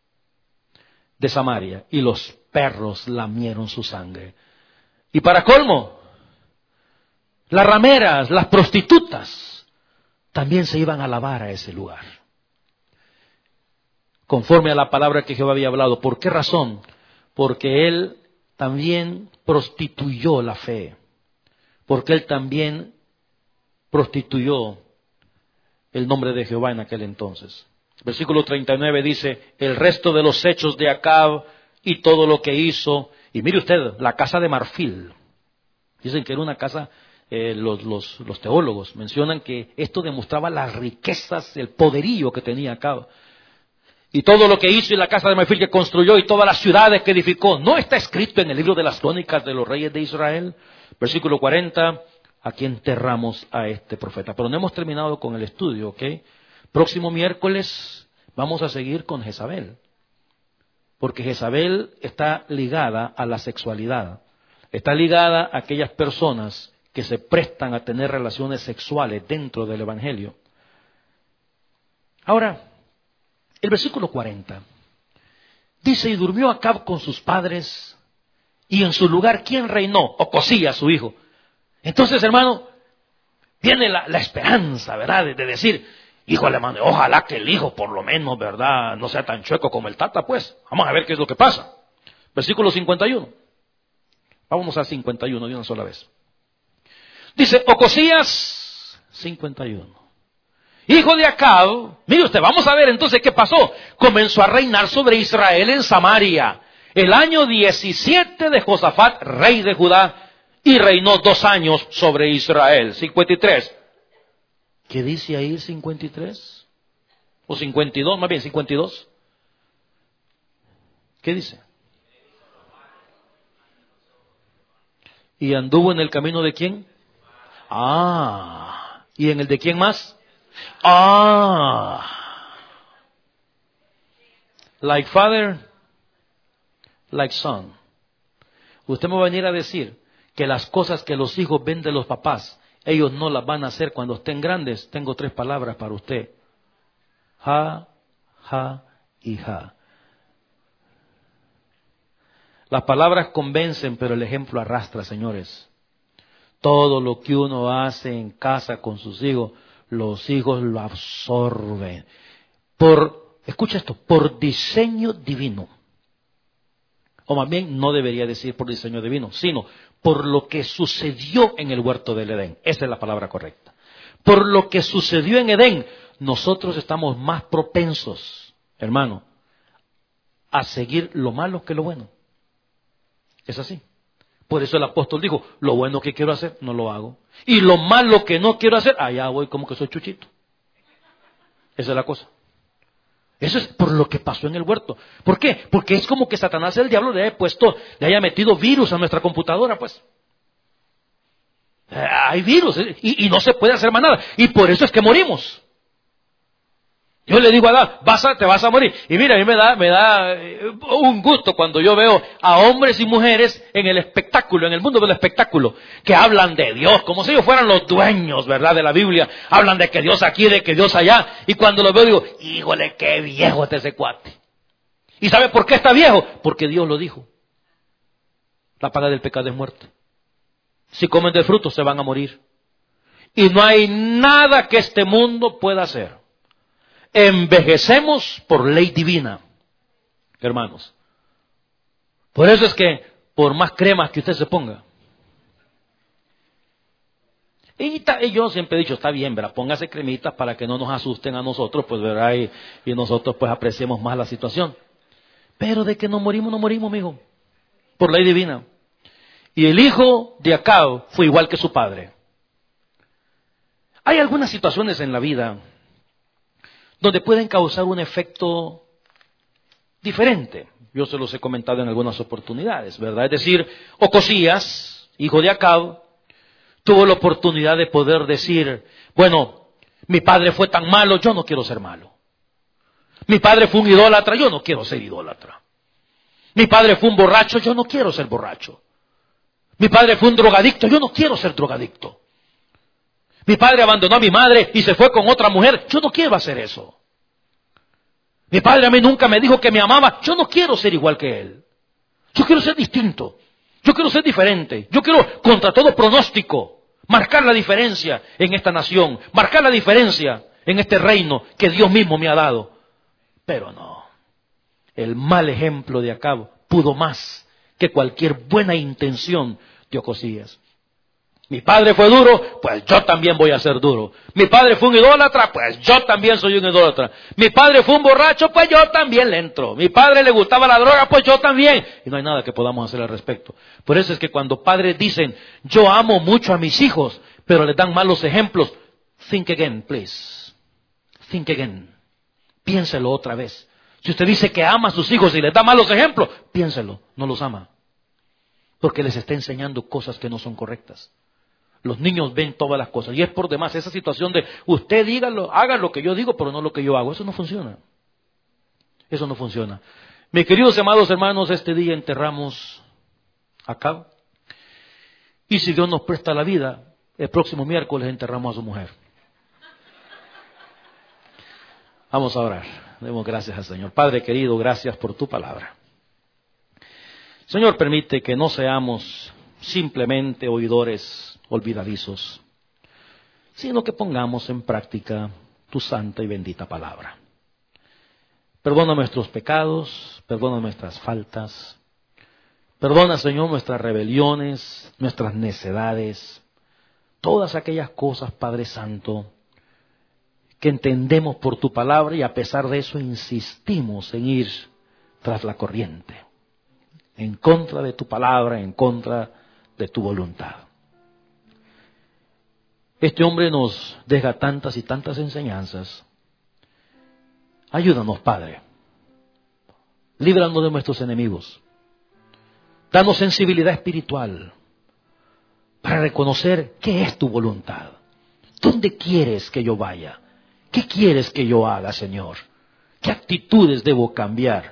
de Samaria, y los perros lamieron su sangre. Y para colmo, las rameras, las prostitutas, también se iban a lavar a ese lugar, conforme a la palabra que Jehová había hablado. ¿Por qué razón? Porque él también prostituyó la fe, porque él también prostituyó el nombre de Jehová en aquel entonces. Versículo treinta y nueve dice, el resto de los hechos de Acab y todo lo que hizo. Y mire usted, la casa de marfil. Dicen que era una casa, eh, los, los, los teólogos mencionan que esto demostraba las riquezas, el poderío que tenía Acab. Y todo lo que hizo y la casa de marfil que construyó y todas las ciudades que edificó, ¿no está escrito en el libro de las crónicas de los reyes de Israel? Versículo cuarenta, aquí enterramos a este profeta. Pero no hemos terminado con el estudio, ¿ok? Próximo miércoles vamos a seguir con Jezabel, porque Jezabel está ligada a la sexualidad, está ligada a aquellas personas que se prestan a tener relaciones sexuales dentro del Evangelio. Ahora, el versículo cuarenta dice, y durmió Acab con sus padres, y en su lugar, ¿quién reinó? Ocosías, su hijo. Entonces, hermano, viene la, la esperanza, ¿verdad? De, de decir, híjole, hermano, ojalá que el hijo, por lo menos, ¿verdad?, no sea tan chueco como el tata, pues. Vamos a ver qué es lo que pasa. Versículo cincuenta y uno. Vámonos al cincuenta y uno de una sola vez. Dice, Ocosías, cincuenta y uno. Hijo de Acab, mire usted, vamos a ver entonces qué pasó. Comenzó a reinar sobre Israel en Samaria, el año diecisiete de Josafat, rey de Judá, y reinó dos años sobre Israel. cincuenta y tres. ¿Qué dice ahí cincuenta y tres? ¿O cincuenta y dos? Más bien cincuenta y dos. ¿Qué dice? ¿Y anduvo en el camino de quién? Ah. ¿Y en el de quién más? Ah. Like father, like son. Usted me va a venir a decir que las cosas que los hijos ven de los papás, ellos no las van a hacer cuando estén grandes. Tengo tres palabras para usted. Ja, ja y ja. Las palabras convencen, pero el ejemplo arrastra, señores. Todo lo que uno hace en casa con sus hijos, los hijos lo absorben. Por, escucha esto, por diseño divino. O más bien, no debería decir por diseño divino, sino por lo que sucedió en el huerto del Edén. Esa es la palabra correcta. Por lo que sucedió en Edén, nosotros estamos más propensos, hermano, a seguir lo malo que lo bueno. Es así. Por eso el apóstol dijo, lo bueno que quiero hacer, no lo hago. Y lo malo que no quiero hacer, allá voy como que soy chuchito. Esa es la cosa. Eso es por lo que pasó en el huerto. ¿Por qué? Porque es como que Satanás, el diablo, le haya puesto, le haya metido virus a nuestra computadora, pues. Eh, hay virus, eh, y, y no se puede hacer más nada. Y por eso es que morimos. Yo le digo a Adán, vas a, te vas a morir. Y mira, a mí me da, me da un gusto cuando yo veo a hombres y mujeres en el espectáculo, en el mundo del espectáculo, que hablan de Dios, como si ellos fueran los dueños, ¿verdad?, de la Biblia. Hablan de que Dios aquí, de que Dios allá. Y cuando lo veo digo, híjole, qué viejo está ese cuate. ¿Y sabe por qué está viejo? Porque Dios lo dijo. La paga del pecado es muerte. Si comen del fruto se van a morir. Y no hay nada que este mundo pueda hacer. Envejecemos por ley divina, hermanos. Por eso es que, por más cremas que usted se ponga, y, ta, y yo siempre he dicho, está bien, ¿verdad? Póngase cremitas para que no nos asusten a nosotros, pues, ¿verdad? Y, y nosotros, pues, apreciemos más la situación. Pero de que nos morimos, no morimos, mijo. Por ley divina. Y el hijo de Acab fue igual que su padre. Hay algunas situaciones en la vida donde pueden causar un efecto diferente. Yo se los he comentado en algunas oportunidades, ¿verdad? Es decir, Ocosías, hijo de Acab, tuvo la oportunidad de poder decir, bueno, mi padre fue tan malo, yo no quiero ser malo. Mi padre fue un idólatra, yo no quiero ser idólatra. Mi padre fue un borracho, yo no quiero ser borracho. Mi padre fue un drogadicto, yo no quiero ser drogadicto. Mi padre abandonó a mi madre y se fue con otra mujer, yo no quiero hacer eso. Mi padre a mí nunca me dijo que me amaba, yo no quiero ser igual que él. Yo quiero ser distinto, yo quiero ser diferente, yo quiero, contra todo pronóstico, marcar la diferencia en esta nación, marcar la diferencia en este reino que Dios mismo me ha dado. Pero no, el mal ejemplo de Acab pudo más que cualquier buena intención de Ocosías. Mi padre fue duro, pues yo también voy a ser duro. Mi padre fue un idólatra, pues yo también soy un idólatra. Mi padre fue un borracho, pues yo también le entro. Mi padre le gustaba la droga, pues yo también. Y no hay nada que podamos hacer al respecto. Por eso es que cuando padres dicen, yo amo mucho a mis hijos, pero les dan malos ejemplos, think again, please. Think again. Piénselo otra vez. Si usted dice que ama a sus hijos y les da malos ejemplos, piénselo, no los ama. Porque les está enseñando cosas que no son correctas. Los niños ven todas las cosas. Y es por demás esa situación de usted dígalo, haga lo que yo digo, pero no lo que yo hago. Eso no funciona. Eso no funciona. Mis queridos amados hermanos, este día enterramos a Acab. Y si Dios nos presta la vida, el próximo miércoles enterramos a su mujer. Vamos a orar. Demos gracias al Señor. Padre querido, gracias por tu palabra. Señor, permite que no seamos simplemente oidores olvidadizos, sino que pongamos en práctica tu santa y bendita palabra. Perdona nuestros pecados, perdona nuestras faltas, perdona, Señor, nuestras rebeliones, nuestras necedades, todas aquellas cosas, Padre Santo, que entendemos por tu palabra y a pesar de eso insistimos en ir tras la corriente, en contra de tu palabra, en contra de tu voluntad. Este hombre nos deja tantas y tantas enseñanzas. Ayúdanos, Padre. Líbranos de nuestros enemigos. Danos sensibilidad espiritual para reconocer qué es tu voluntad. ¿Dónde quieres que yo vaya? ¿Qué quieres que yo haga, Señor? ¿Qué actitudes debo cambiar?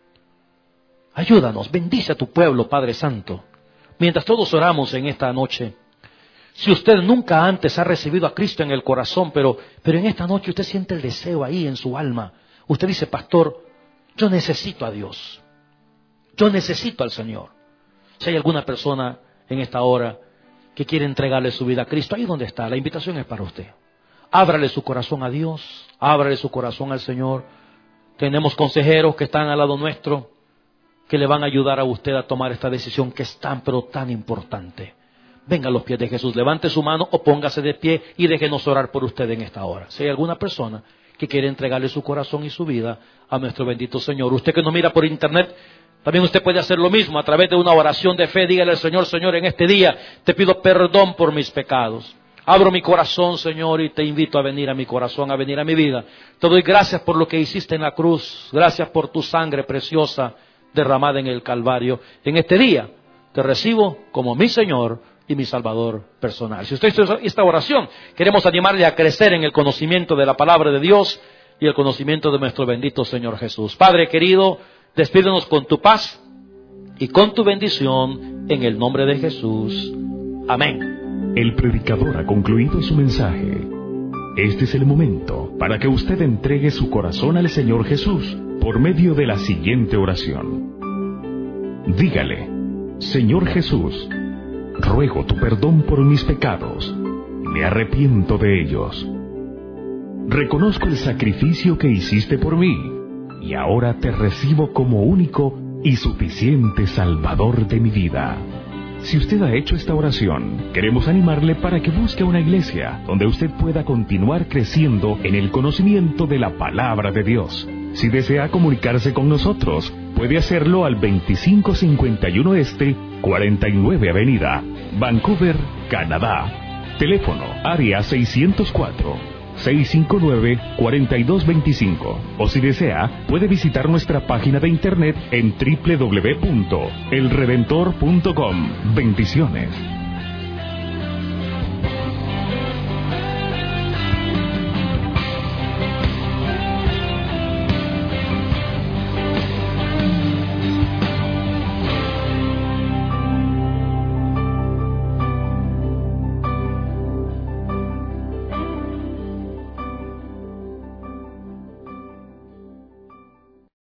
Ayúdanos, bendice a tu pueblo, Padre Santo. Mientras todos oramos en esta noche, si usted nunca antes ha recibido a Cristo en el corazón, pero, pero en esta noche usted siente el deseo ahí en su alma. Usted dice, pastor, yo necesito a Dios. Yo necesito al Señor. Si hay alguna persona en esta hora que quiere entregarle su vida a Cristo, ahí donde está, la invitación es para usted. Ábrale su corazón a Dios, ábrale su corazón al Señor. Tenemos consejeros que están al lado nuestro, que le van a ayudar a usted a tomar esta decisión que es tan, pero tan importante. Venga a los pies de Jesús, levante su mano o póngase de pie y déjenos orar por usted en esta hora. Si hay alguna persona que quiere entregarle su corazón y su vida a nuestro bendito Señor. Usted que nos mira por internet, también usted puede hacer lo mismo a través de una oración de fe. Dígale al Señor, Señor, en este día te pido perdón por mis pecados. Abro mi corazón, Señor, y te invito a venir a mi corazón, a venir a mi vida. Te doy gracias por lo que hiciste en la cruz. Gracias por tu sangre preciosa derramada en el Calvario. En este día te recibo como mi Señor y mi Salvador personal. Si usted hizo esta oración, queremos animarle a crecer en el conocimiento de la palabra de Dios y el conocimiento de nuestro bendito Señor Jesús. Padre querido, despídenos con tu paz y con tu bendición en el nombre de Jesús. Amén. El predicador ha concluido su mensaje. Este es el momento para que usted entregue su corazón al Señor Jesús por medio de la siguiente oración. Dígale, Señor Jesús, ruego tu perdón por mis pecados. Me arrepiento de ellos. Reconozco el sacrificio que hiciste por mí y ahora te recibo como único y suficiente Salvador de mi vida. Si usted ha hecho esta oración, queremos animarle para que busque una iglesia donde usted pueda continuar creciendo en el conocimiento de la palabra de Dios. Si desea comunicarse con nosotros, puede hacerlo al veinticinco cincuenta y uno Este, cuarenta y nueve Avenida, Vancouver, Canadá. Teléfono área seiscientos cuatro, seiscientos cincuenta y nueve, cuarenta y dos veinticinco. O si desea, puede visitar nuestra página de internet en doble u doble u doble u punto el redentor punto com. Bendiciones.